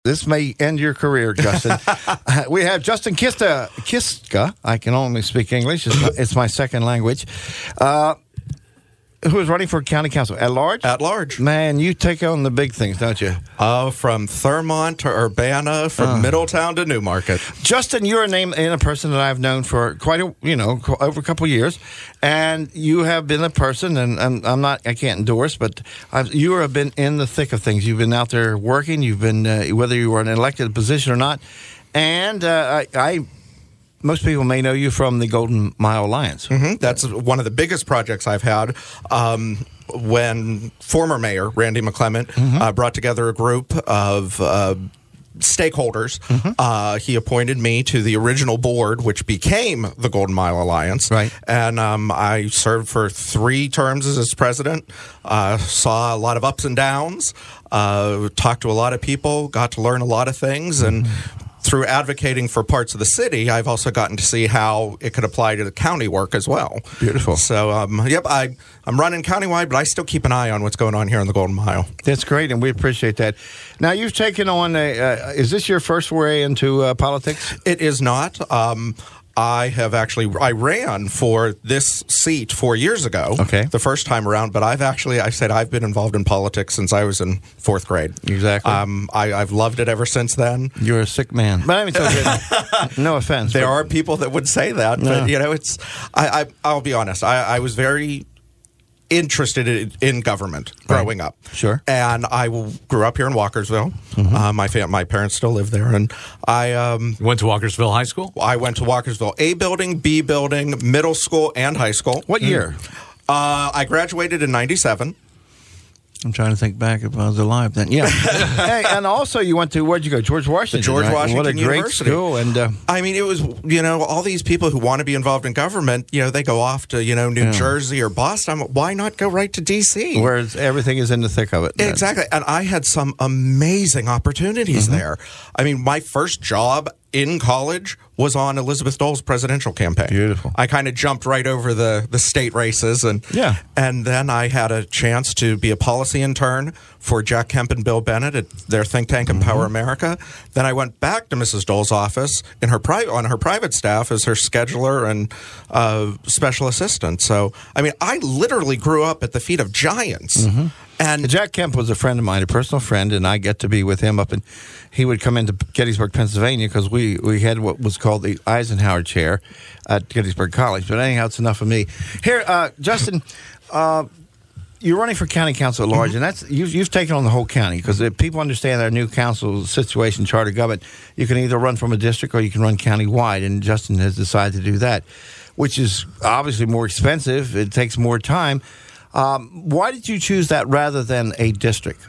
This may end your career, Justin. We have Justin Kiszka. I can only speak English. It's my second language. Who is running for county council? At large? At large. Man, you take on the big things, don't you? From Thurmont to Urbana, from Middletown to Newmarket. Justin, you're a name and a person that I've known for over a couple of years, and you have been a person, and I can't endorse, but you have been in the thick of things. You've been out there working. You've been whether you were in an elected position or not, and most people may know you from the Golden Mile Alliance. Mm-hmm. That's one of the biggest projects I've had. When former Mayor Randy McClement brought together a group of stakeholders, he appointed me to the original board, which became the Golden Mile Alliance. Right. And I served for 3 terms as president, saw a lot of ups and downs, talked to a lot of people, got to learn a lot of things, and through advocating for parts of the city, I've also gotten to see how it could apply to the county work as well. Beautiful. So, I'm running countywide, but I still keep an eye on what's going on here in the Golden Mile. That's great, and we appreciate that. Now, you've taken on is this your first foray into politics? It is not. I ran for this seat 4 years ago. Okay. The first time around, but I've been involved in politics since I was in 4th grade. Exactly. I've loved it ever since then. You're a sick man. But I mean, no offense. There are people that would say that, but I'll be honest. I was very interested in government growing up. Sure. And I grew up here in Walkersville. My parents still live there. And I went to Walkersville High School? I went to Walkersville A building, B building, middle school, and high school. What year? I graduated in 97. I'm trying to think back if I was alive then. Yeah. Hey, and also you went to, where'd you go? George Washington. George Washington What a great University. school. And I mean, it was, all these people who want to be involved in government, they go off to, New Jersey or Boston. Why not go right to D.C.? Where everything is in the thick of it. Exactly. And I had some amazing opportunities there. I mean, my first job in college was on Elizabeth Dole's presidential campaign. Beautiful. I kind of jumped right over the state races, and then I had a chance to be a policy intern for Jack Kemp and Bill Bennett at their think tank Empower America. Then I went back to Mrs. Dole's office on her private staff as her scheduler and special assistant. So, I mean, I literally grew up at the feet of giants. And Jack Kemp was a friend of mine, a personal friend, and I get to be with him up in. He would come into Gettysburg, Pennsylvania, because we had what was called the Eisenhower Chair at Gettysburg College. But anyhow, it's enough of me. Here, Justin, you're running for county council at large, and that's you've taken on the whole county, because if people understand our new council situation, charter government, you can either run from a district or you can run county-wide, and Justin has decided to do that, which is obviously more expensive. It takes more time. Why did you choose that rather than a district?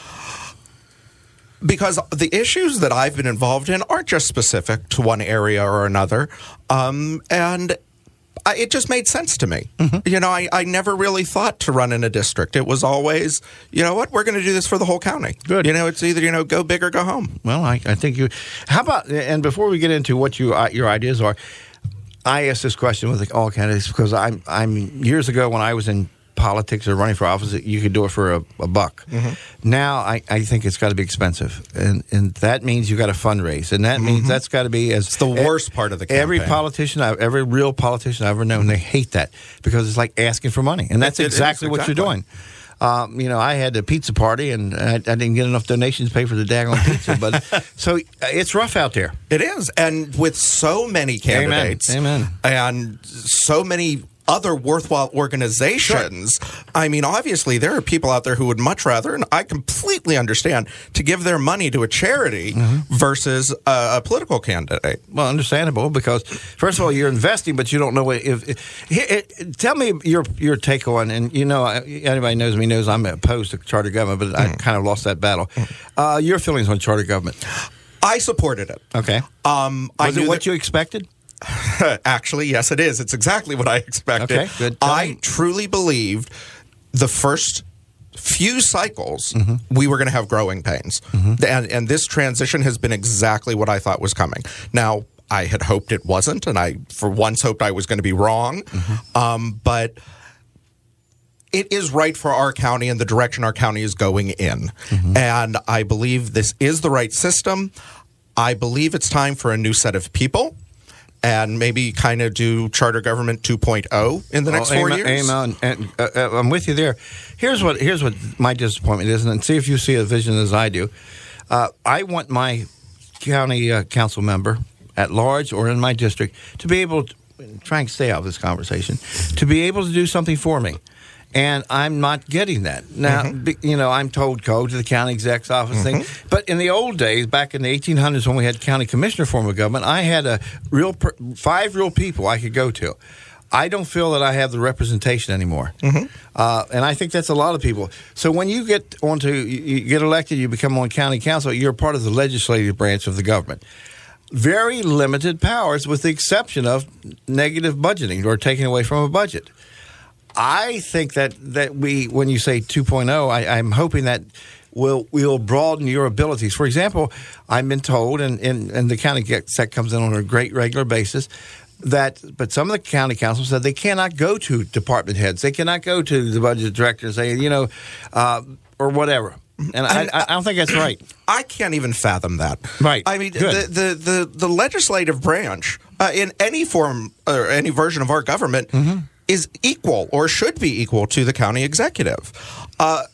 Because the issues that I've been involved in aren't just specific to one area or another, and it just made sense to me. I never really thought to run in a district. It was always, we're going to do this for the whole county. Good. It's either, go big or go home. Well, I think you... How about... And before we get into what your ideas are, I asked this question with all candidates because I'm years ago when I was in politics or running for office, you could do it for a buck. Now I think it's got to be expensive, and that means you got to fundraise, and that means that's got to be it's the worst part of the campaign. Every real politician I've ever known, they hate that because it's like asking for money, and that's exactly what you're doing. I had a pizza party, and I didn't get enough donations to pay for the daggone pizza. But so it's rough out there. It is, and with so many candidates, Amen. And so many other worthwhile organizations. Sure. I mean, obviously, there are people out there who would much rather, and I completely understand, to give their money to a charity versus a political candidate. Well, understandable, because, first of all, you're investing, but you don't know if tell me your take on, and anybody knows me knows I'm opposed to charter government, but I kind of lost that battle. Your feelings on charter government? I supported it. Okay. Was it what you expected? Actually, yes, it is. It's exactly what I expected. Okay, good. I truly believed the first few cycles we were going to have growing pains. And this transition has been exactly what I thought was coming. Now, I had hoped it wasn't, and I, for once, hoped I was going to be wrong. But it is right for our county and the direction our county is going in. And I believe this is the right system. I believe it's time for a new set of people and maybe kind of do charter government 2.0 in the next 4 years. Amen. And I'm with you there. Here's what my disappointment is, and see if you see a vision as I do. I want my county council member at large or in my district to be able to, trying to stay out of this conversation, to be able to do something for me. And I'm not getting that. Now, I'm told go to the county exec's office thing. But in the old days, back in the 1800s when we had county commissioner form of government, I had 5 real people I could go to. I don't feel that I have the representation anymore. And I think that's a lot of people. So when you get elected, you become on county council, you're part of the legislative branch of the government. Very limited powers with the exception of negative budgeting or taking away from a budget. I think that we, when you say 2.0, I'm hoping that we'll broaden your abilities. For example, I've been told, and the county exec comes in on a great regular basis, but some of the county councils said they cannot go to department heads. They cannot go to the budget director and say, or whatever. And I don't think that's right. I can't even fathom that. Right. I mean, the legislative branch in any form or any version of our government is equal or should be equal to the county executive. I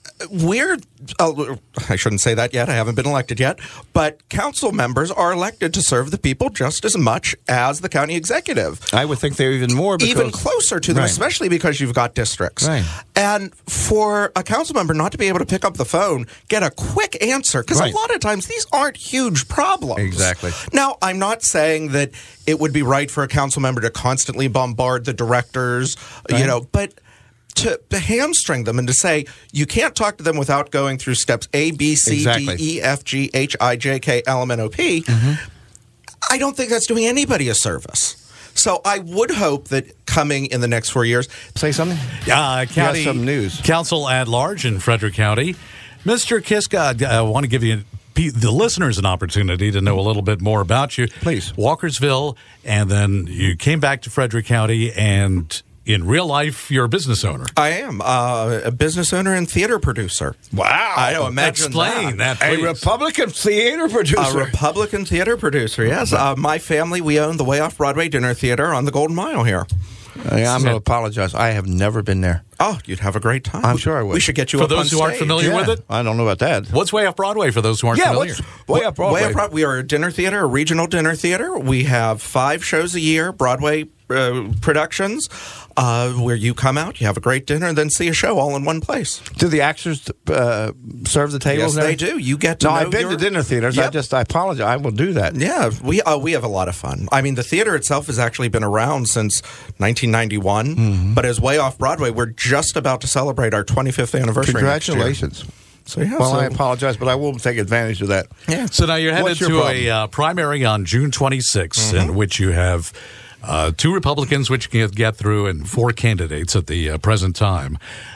shouldn't say that yet. I haven't been elected yet. But council members are elected to serve the people just as much as the county executive. I would think they're even more. Even closer to them, especially because you've got districts. Right. And for a council member not to be able to pick up the phone, get a quick answer, because a lot of times these aren't huge problems. Exactly. Now, I'm not saying that it would be right for a council member to constantly bombard the directors, but to hamstring them and to say you can't talk to them without going through steps A, B, C, D, E, F, G, H, I, J, K, L, M, N, O, P, I don't think that's doing anybody a service. So I would hope that coming in the next 4 years. Say something? County some news. Council at large in Frederick County. Mr. Kiska, I want to give you the listeners an opportunity to know a little bit more about you. Please. Walkersville, and then you came back to Frederick County, and in real life, you're a business owner. I am a business owner and theater producer. Wow. I don't imagine Explain that, please. A Republican theater producer. A Republican theater producer, yes. My family, we own the Way Off Broadway Dinner Theater on the Golden Mile here. I'm going to apologize. I have never been there. Oh, you'd have a great time. I'm sure I would. We should get you for up on those who stage. aren't familiar with it. I don't know about that. What's Way Off Broadway for those who aren't familiar? Way Off Broadway. We are a dinner theater, a regional dinner theater. We have 5 shows a year, Broadway productions, where you come out, you have a great dinner, and then see a show all in one place. Do the actors serve the tables? Yes, they do. You get to know I've been to dinner theaters. Yep. I apologize. I will do that. Yeah, we have a lot of fun. I mean, the theater itself has actually been around since 1991, but as Way Off Broadway, we're just about to celebrate our 25th anniversary. Congratulations. So, yeah, I apologize, but I will take advantage of that. Yeah. So now you're headed to a primary on June 26th, in which you have 2 Republicans, which you can get through, and 4 candidates at the present time.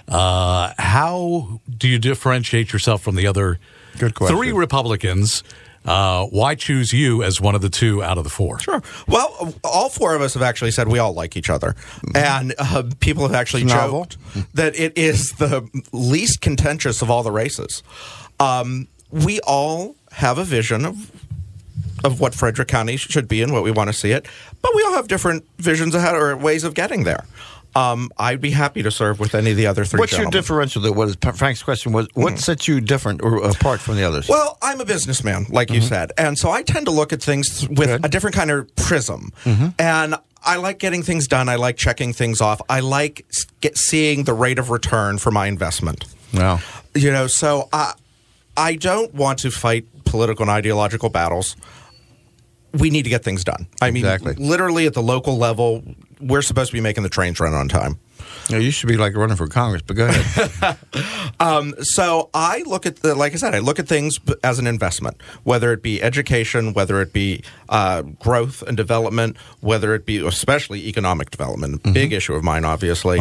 How do you differentiate yourself from the other 3 Republicans? Why choose you as one of the 2 out of the 4? Sure. Well, all 4 of us have actually said we all like each other. And people have actually joked that it is the least contentious of all the races. We all have a vision of what Frederick County should be and what we want to see it. But we all have different visions ahead or ways of getting there. I'd be happy to serve with any of the other 3 What's gentlemen. your differential? Frank's question was, what sets you different or apart from the others? Well, I'm a businessman, like you said. And so I tend to look at things with a different kind of prism. And I like getting things done. I like checking things off. I like seeing the rate of return for my investment. Wow. So I don't want to fight political and ideological battles. We need to get things done. I mean, literally at the local level, we're supposed to be making the trains run on time. You should be like running for Congress, but go ahead. So I look at, like I said, I look at things as an investment, whether it be education, whether it be growth and development, whether it be especially economic development, a big issue of mine, obviously.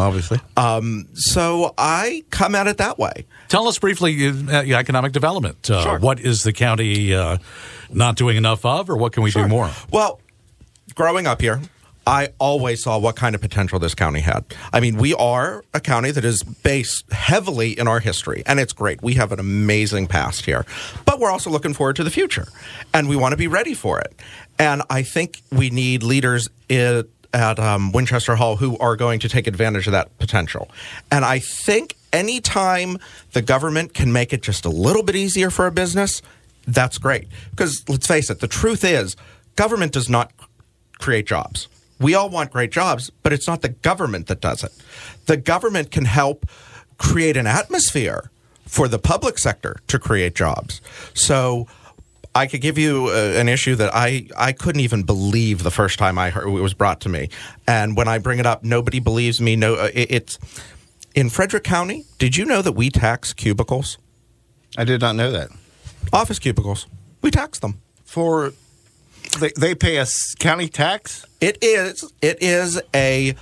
So I come at it that way. Tell us briefly economic development. Sure. What is the county not doing enough of, or what can we do more? Well, growing up here, I always saw what kind of potential this county had. I mean, we are a county that is based heavily in our history, and it's great. We have an amazing past here, but we're also looking forward to the future, and we want to be ready for it. And I think we need leaders at Winchester Hall who are going to take advantage of that potential. And I think anytime the government can make it just a little bit easier for a business, that's great. Because let's face it, the truth is government does not create jobs. We all want great jobs, but it's not the government that does it. The government can help create an atmosphere for the public sector to create jobs. So I could give you an issue that I couldn't even believe the first time I heard it was brought to me. And when I bring it up, nobody believes me. It's in Frederick County. Did you know that we tax cubicles? I did not know that. Office cubicles. We tax them. They pay a county tax? It is a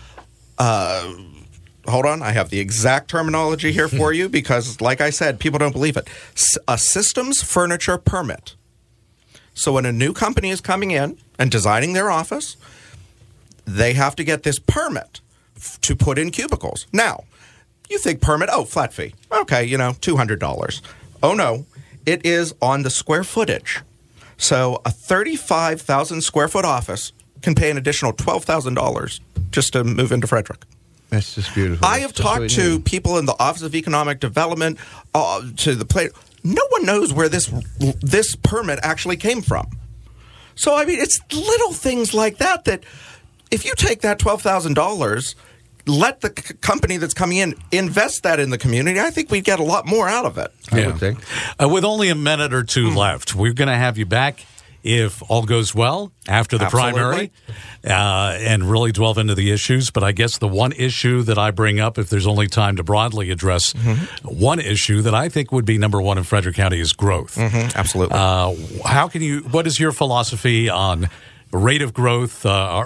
hold on, I have the exact terminology here for you because, like I said, people don't believe it. A systems furniture permit. So when a new company is coming in and designing their office, they have to get this permit to put in cubicles. Now, you think permit, flat fee. Okay, $200. Oh, no, it is on the square footage. So a 35,000 square foot office can pay an additional $12,000 just to move into Frederick. That's just beautiful. I have talked to people in the Office of Economic Development, to the place. No one knows where this permit actually came from. So, I mean, it's little things like that if you take that $12,000, let the company that's coming in invest that in the community, I think we'd get a lot more out of it. I would think. With only a minute or two left, we're going to have you back if all goes well after the primary and really delve into the issues. But I guess the one issue that I bring up, if there's only time to broadly address one issue that I think would be number one in Frederick County is growth. Absolutely. What is your philosophy on rate of growth?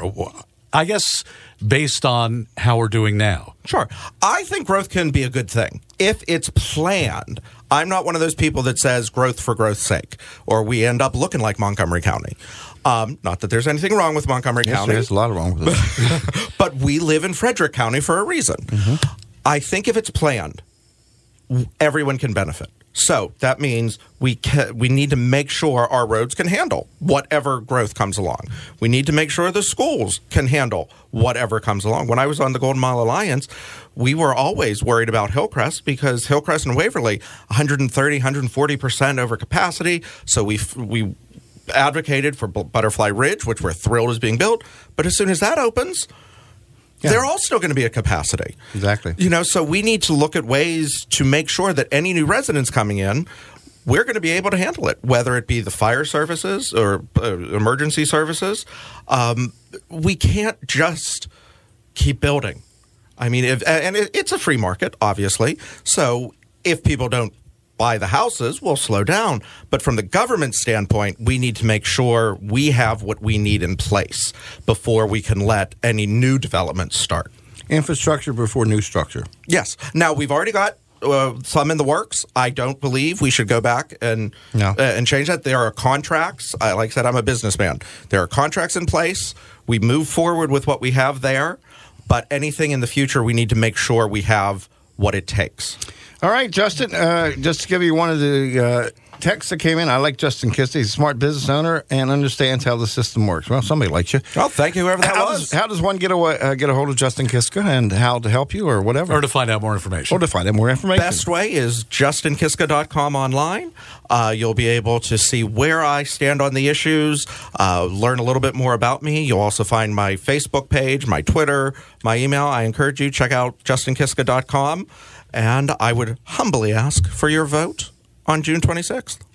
I guess based on how we're doing now. Sure. I think growth can be a good thing if it's planned. I'm not one of those people that says growth for growth's sake, or we end up looking like Montgomery County. Not that there's anything wrong with Montgomery County. There's a lot wrong with it. But we live in Frederick County for a reason. I think if it's planned, everyone can benefit. So that means we need to make sure our roads can handle whatever growth comes along. We need to make sure the schools can handle whatever comes along. When I was on the Golden Mile Alliance, we were always worried about Hillcrest because Hillcrest and Waverly, 130, 140% over capacity. So we advocated for Butterfly Ridge, which we're thrilled is being built. But as soon as that opens, they're all still going to be at capacity. Exactly. So we need to look at ways to make sure that any new residents coming in, we're going to be able to handle it, whether it be the fire services or emergency services. We can't just keep building. I mean, it's a free market, obviously. So if people don't buy the houses, we'll slow down. But from the government standpoint, we need to make sure we have what we need in place before we can let any new developments start. Infrastructure before new structure. Yes. Now, we've already got some in the works. I don't believe we should go back and change that. There are contracts. Like I said, I'm a businessman. There are contracts in place. We move forward with what we have there. But anything in the future, we need to make sure we have what it takes. All right, Justin, just to give you one of the texts that came in, I like Justin Kiska. He's a smart business owner and understands how the system works. Well, somebody likes you. Well, thank you, whoever that was. How does one get a hold of Justin Kiska and how to help you or whatever? Or to find out more information. Best way is justinkiska.com online. You'll be able to see where I stand on the issues, learn a little bit more about me. You'll also find my Facebook page, my Twitter, my email. I encourage you to check out justinkiska.com. And I would humbly ask for your vote on June 26th.